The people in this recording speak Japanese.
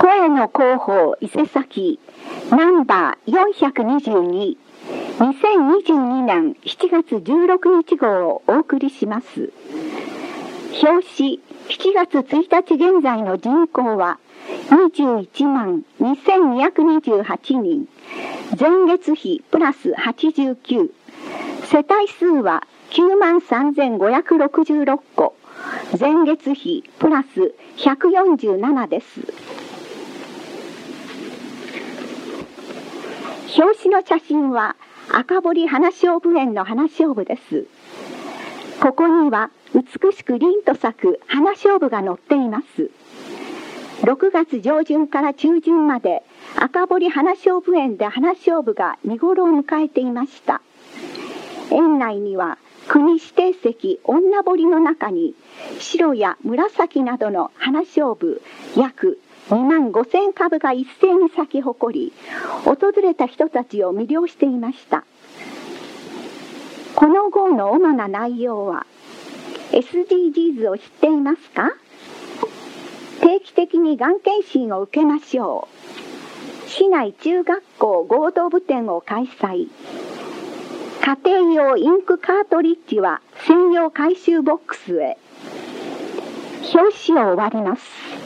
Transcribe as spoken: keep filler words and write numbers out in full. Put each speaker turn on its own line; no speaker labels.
声の広報伊勢崎ナンバーよんひゃくにじゅうに、にせんにじゅうにねんしちがつじゅうろくにち号をお送りします。表紙しちがつついたち現在の人口はにじゅういちまんにせんにひゃくにじゅうはちにん、前月比プラスはちじゅうきゅう、世帯数はきゅうまんさんぜんごひゃくろくじゅうろっこ、前月比プラスひゃくよんじゅうななです。表紙の写真は赤堀花菖蒲園の花菖蒲です。ここには美しく凛と咲く花菖蒲が載っています。ろくがつ上旬から中旬まで赤堀花菖蒲園で花菖蒲が見頃を迎えていました。園内には国指定石女堀の中に白や紫などの花菖蒲約にまんごせんかぶが一斉に咲き誇り、訪れた人たちを魅了していました。この号の主な内容は エスディージーズ を知っていますか？定期的にがん検診を受けましょう。市内中学校合同部展を開催。家庭用インクカートリッジは専用回収ボックスへ。表紙を終わります。